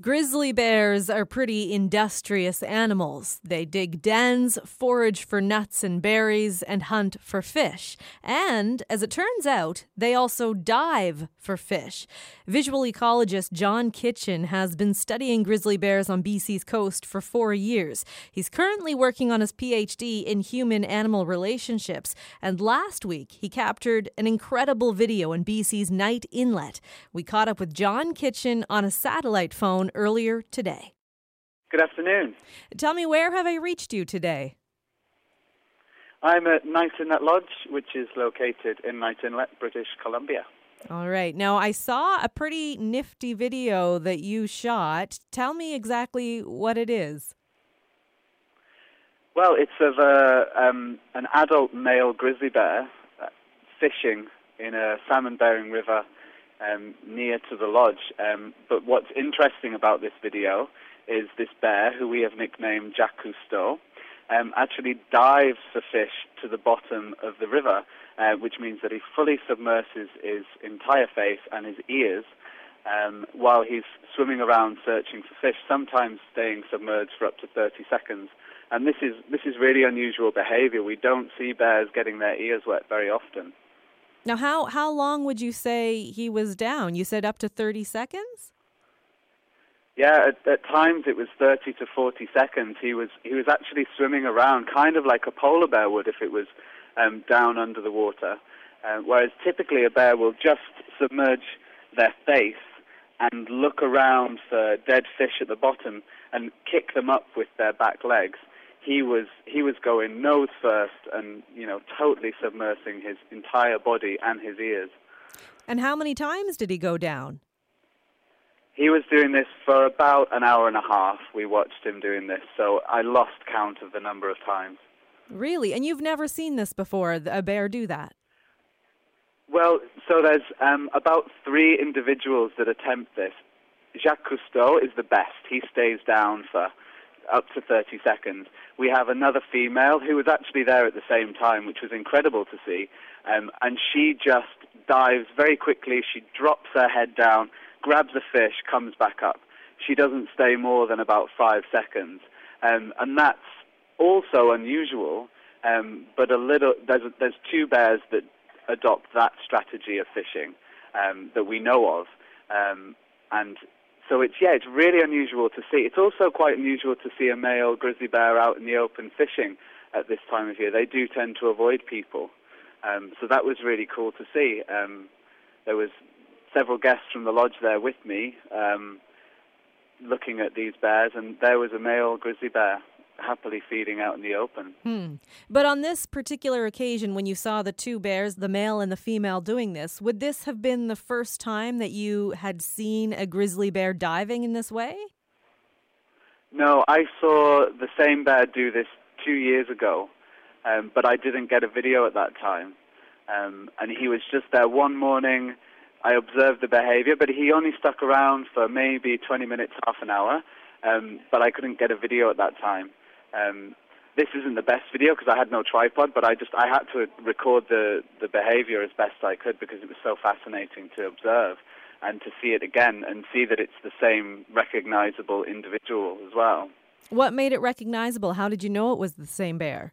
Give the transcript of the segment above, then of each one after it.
Grizzly bears are pretty industrious animals. They dig dens, forage for nuts and berries, and hunt for fish. And, as it turns out, they also dive for fish. Visual ecologist John Kitchen has been studying grizzly bears on BC's coast for 4 years. He's currently working on his PhD in human-animal relationships. And last week, he captured an incredible video in BC's Knight Inlet. We caught up with John Kitchen on a satellite phone earlier today. Good afternoon. Tell me, where have I reached you today? I'm at Knight Inlet Lodge, which is located in Knight Inlet, British Columbia. All right. Now, I saw a pretty nifty video that you shot. Tell me exactly what it is. Well, it's of an adult male grizzly bear fishing in a salmon-bearing river near to the lodge. But what's interesting about this video is this bear, who we have nicknamed Jacques Cousteau, actually dives for fish to the bottom of the river, which means that he fully submerses his entire face and his ears while he's swimming around searching for fish, sometimes staying submerged for up to 30 seconds. And this is really unusual behavior. We don't see bears getting their ears wet very often. Now, how long would you say he was down? You said up to 30 seconds? Yeah, at times it was 30 to 40 seconds. He was actually swimming around, kind of like a polar bear would if it was down under the water. Whereas typically a bear will just submerge their face and look around for dead fish at the bottom and kick them up with their back legs. He was going nose first and, totally submersing his entire body and his ears. And how many times did he go down? He was doing this for about an hour and a half. We watched him doing this, so I lost count of the number of times. Really? And you've never seen this before, a bear do that? Well, so there's about 3 individuals that attempt this. Jacques Cousteau is the best. He stays down for up to 30 seconds. We have another female who was actually there at the same time, which was incredible to see. And she just dives very quickly. She drops her head down, grabs a fish, comes back up. She doesn't stay more than about 5 seconds. And that's also unusual, but there's 2 bears that adopt that strategy of fishing that we know of. And so it's really unusual to see. It's also quite unusual to see a male grizzly bear out in the open fishing at this time of year. They do tend to avoid people. So that was really cool to see. There was several guests from the lodge there with me looking at these bears, and there was a male grizzly bear happily feeding out in the open. But on this particular occasion, when you saw the 2 bears, the male and the female, doing this, would this have been the first time that you had seen a grizzly bear diving in this way? No, I saw the same bear do this 2 years ago, but I didn't get a video at that time. And he was just there one morning. I observed the behavior, but he only stuck around for maybe 20 minutes, half an hour, but I couldn't get a video at that time. This isn't the best video because I had no tripod, but I had to record the behavior as best I could because it was so fascinating to observe and to see it again and see that it's the same recognizable individual as well. What made it recognizable? How did you know it was the same bear?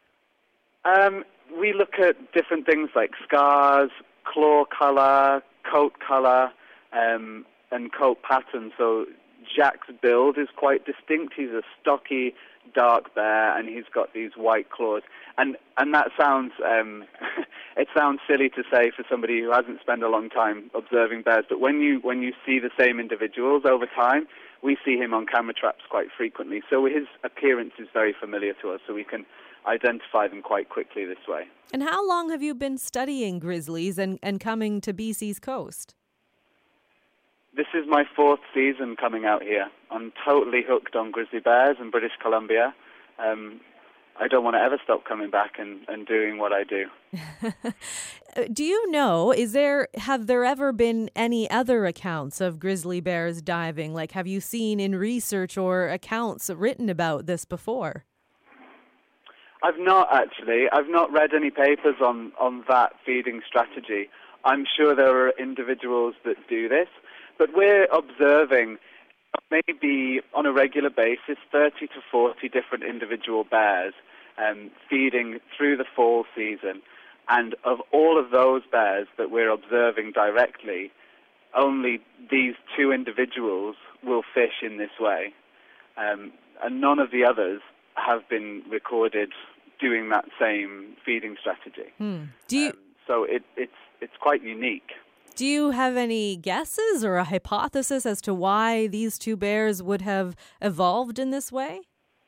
We look at different things like scars, claw color, coat color, and coat pattern. So Jacques' build is quite distinct. He's a stocky, dark bear, and he's got these white claws. And that sounds it sounds silly to say for somebody who hasn't spent a long time observing bears, but when you see the same individuals over time, we see him on camera traps quite frequently. So his appearance is very familiar to us, so we can identify them quite quickly this way. And how long have you been studying grizzlies and coming to BC's coast? This is my 4th season coming out here. I'm totally hooked on grizzly bears in British Columbia. I don't want to ever stop coming back and doing what I do. Do you know, have there ever been any other accounts of grizzly bears diving? Like, have you seen in research or accounts written about this before? I've not actually. I've not read any papers on that feeding strategy. I'm sure there are individuals that do this, but we're observing maybe on a regular basis 30 to 40 different individual bears feeding through the fall season. And of all of those bears that we're observing directly, only these two individuals will fish in this way. And none of the others have been recorded doing that same feeding strategy. So it's quite unique. Do you have any guesses or a hypothesis as to why these two bears would have evolved in this way?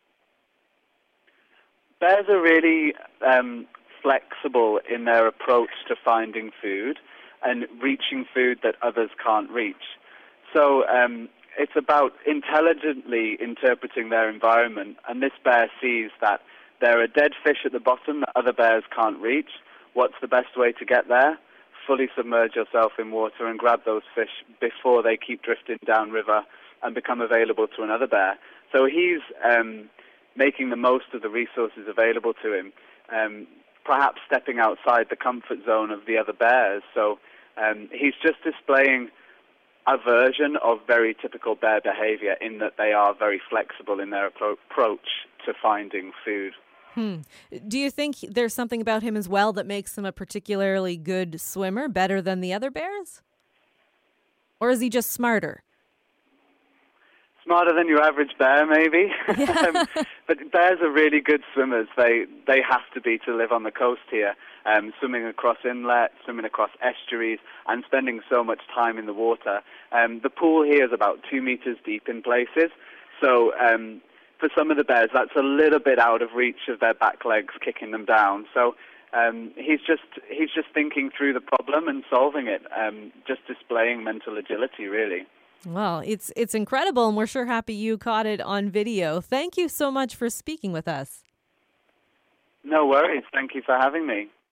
Bears are really flexible in their approach to finding food and reaching food that others can't reach. So it's about intelligently interpreting their environment, and this bear sees that there are dead fish at the bottom that other bears can't reach. What's the best way to get there? Fully submerge yourself in water and grab those fish before they keep drifting downriver and become available to another bear. So he's making the most of the resources available to him, perhaps stepping outside the comfort zone of the other bears. So he's just displaying a version of very typical bear behavior in that they are very flexible in their approach to finding food. Do you think there's something about him as well that makes him a particularly good swimmer, better than the other bears? Or is he just smarter? Smarter than your average bear, maybe. But bears are really good swimmers. They have to be to live on the coast here, swimming across inlets, swimming across estuaries, and spending so much time in the water. The pool here is about 2 meters deep in places, so for some of the bears, that's a little bit out of reach of their back legs kicking them down. So he's just thinking through the problem and solving it, just displaying mental agility, really. Well, it's incredible, and we're sure happy you caught it on video. Thank you so much for speaking with us. No worries. Thank you for having me.